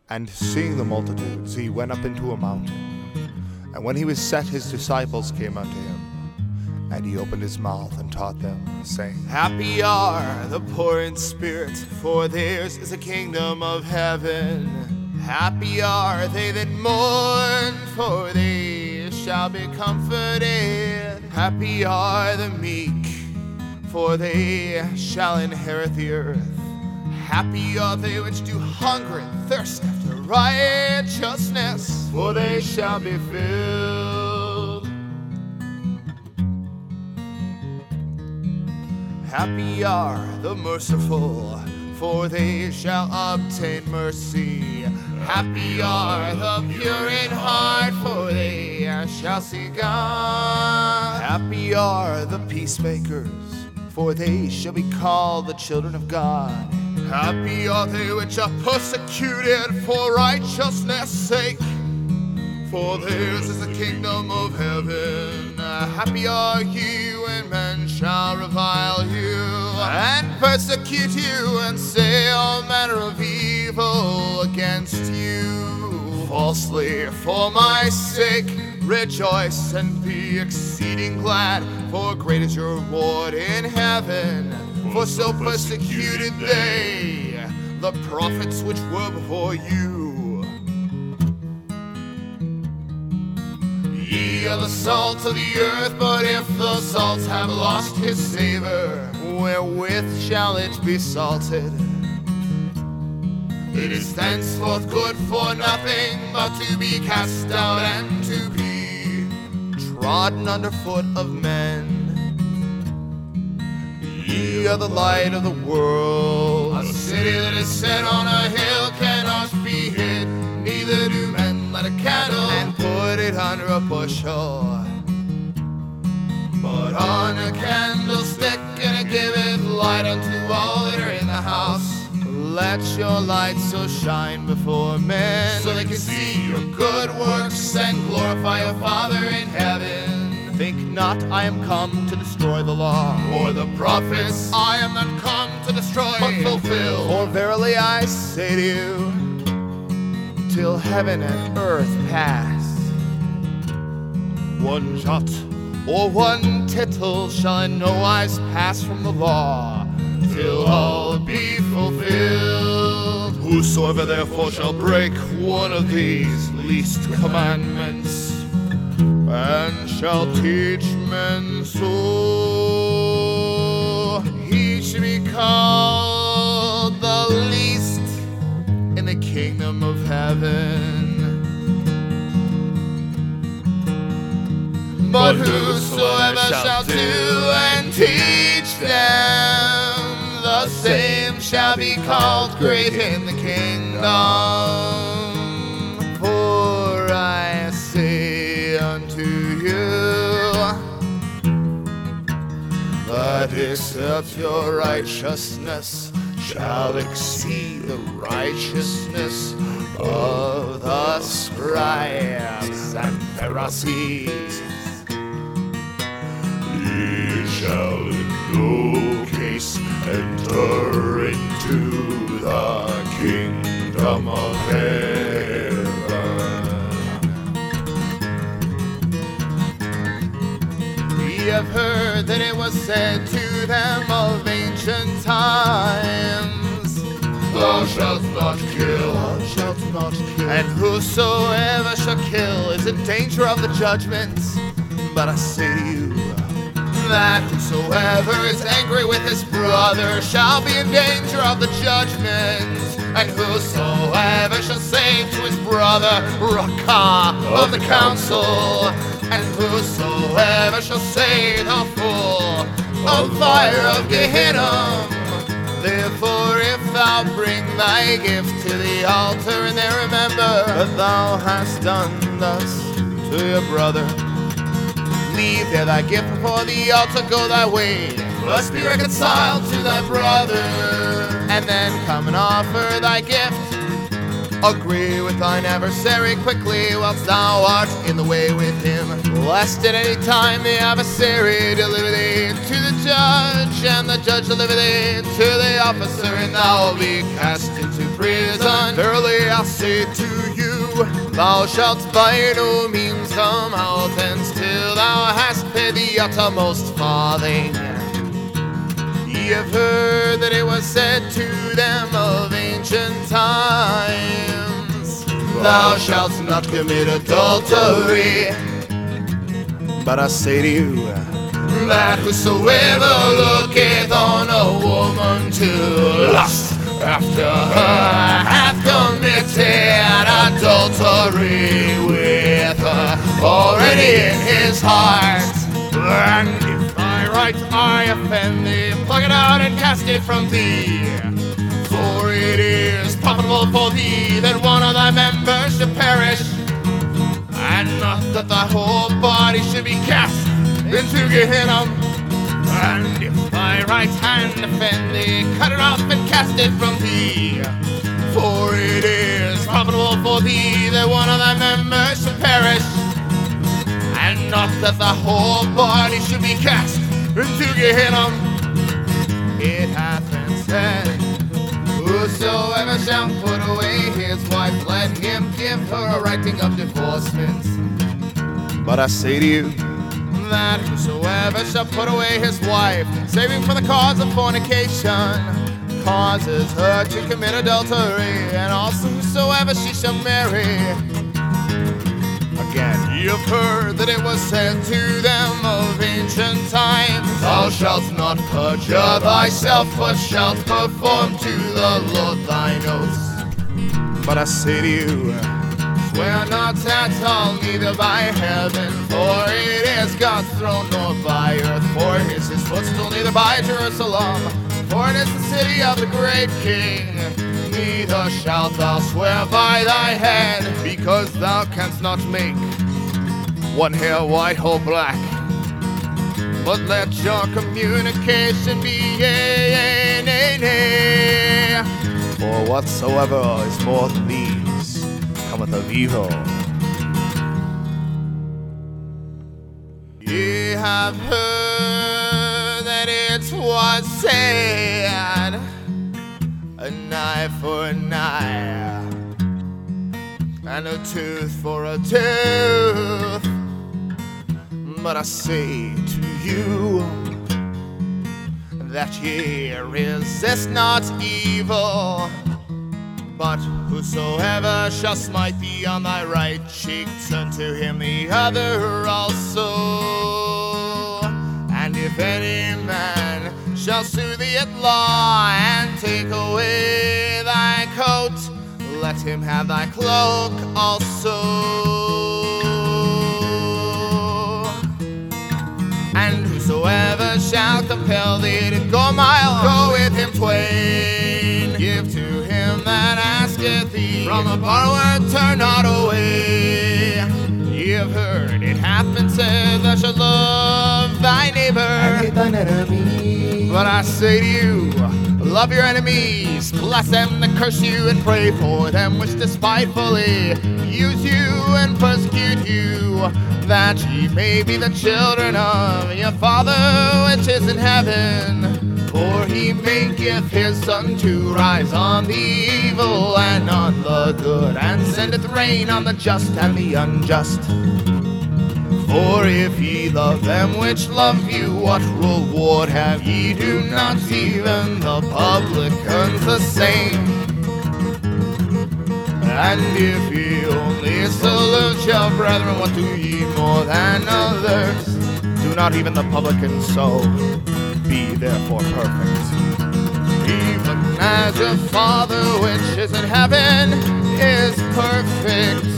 And seeing the multitudes, he went up into a mountain. And when he was set, his disciples came unto him. And he opened his mouth and taught them, saying, Happy are the poor in spirit, for theirs is the kingdom of heaven. Happy are they that mourn, for they shall be comforted. Happy are the meek, for they shall inherit the earth. Happy are they which do hunger and thirst after righteousness, for they shall be filled. Happy are the merciful, for they shall obtain mercy. Happy are the pure in heart, for they shall see God. Happy are the peacemakers, for they shall be called the children of God. Happy are they which are persecuted for righteousness' sake, for theirs is the kingdom of heaven. Happy are ye when men shall revile you, and persecute you, and say all manner of evil against you falsely for my sake. Rejoice and be exceeding glad, for great is your reward in heaven. For so persecuted they the prophets which were before you. Ye are the salt of the earth, but if the salt have lost his savor, wherewith shall it be salted? It is thenceforth good for nothing, but to be cast out and to be trodden under foot of men. Ye are the light of the world. A city that is set on a hill cannot be hid, neither do men light a candle and put it under a bushel, but on a candlestick, and it giveth light unto all that are in the house. Let your light so shine before men, so they can see your good works and glorify your Father in heaven. Think not I am come to destroy the law or the prophets. I am not come to destroy, but fulfill. For verily I say to you, till heaven and earth pass, one jot or one tittle shall in no wise pass from the law, till all be fulfilled. Whosoever therefore shall break one of these least commandments, and shall teach men so, he shall be called the least in the kingdom of heaven. But whosoever shall do and teach them, the same shall be called great in the kingdom. For I say unto you, that except your righteousness shall exceed the righteousness of the scribes and Pharisees, ye shall in no case enter into the kingdom of heaven. We have heard that it was said to them of ancient times, Thou shalt not kill, thou shalt not kill, and whosoever shall kill is in danger of the judgment. But I say to you, that whosoever is angry with his brother shall be in danger of the judgment. And whosoever shall say to his brother, Raca of the council, and whosoever shall say the fool of fire of Gehenna. Therefore if thou bring thy gift to the altar, and there remember that thou hast done thus to your brother, leave there thy gift before the altar, go thy way, first be reconciled to thy brother, and then come and offer thy gift Agree with thine adversary quickly, whilst thou art in the way with him. Lest at any time the adversary deliver thee to the judge, and the judge deliver thee to the officer, and thou will be cast into prison. Verily I say to you, thou shalt by no means come out thence till thou hast paid the uttermost farthing. Ye have heard that it was said to them of ancient times, thou shalt not commit adultery. But I say to you, that whosoever looketh on a woman to lust after her hath committed adultery with her already in his heart. And if thy right eye offend thee, pluck it out and cast it from thee. For it is profitable for thee that one of thy members should perish, and not that thy whole body should be cast into Gehenna. And if thy right hand offend thee, cut it off and cast it from thee. For it is profitable for thee that one of thy members should perish, and not that the whole body should be cast into Gehenna. It hath been said, whosoever shall put away his wife, let him give her a writing of divorcement. but I say to you, that whosoever shall put away his wife, saving for the cause of fornication, causes her to commit adultery, and also whosoever she shall marry. Again, ye have heard that it was said to them of ancient times, thou shalt not perjure thyself, but shalt perform to the Lord thine oaths. but I say to you, swear not at all, neither by heaven, for it is God's throne, nor by earth, for it is his footstool, neither by Jerusalem, for it is the city of the great King. Neither shalt thou swear by thy head, because thou canst not make one hair white or black. But let your communication be yea, yea, nay, nay. for whatsoever is more than these cometh of evil. Ye have heard that it was said, an eye for an eye, and a tooth for a tooth. But I say to you, that ye resist not evil, but whosoever shall smite thee on thy right cheek, turn to him the other also. And if any man shall sue thee at law, and take away thy coat, let him have thy cloak also. And whosoever shall compel thee to go a mile, go with him twain. Give to him that asketh thee, from the borrower turn not away. Ye have heard it hath been said, thou shalt love thy neighbor, and hate thine enemy. but I say to you, love your enemies, bless them that curse you, and pray for them which despitefully use you and persecute you, that ye may be the children of your Father which is in heaven. For he maketh his sun to rise on the evil and on the good, and sendeth rain on the just and the unjust. For if ye love them which love you, what reward have ye? Do not even the publicans the same? And if ye only salute your brethren, what do ye more than others? Do not even the publicans so. Be therefore perfect, Even as your Father which is in heaven is perfect.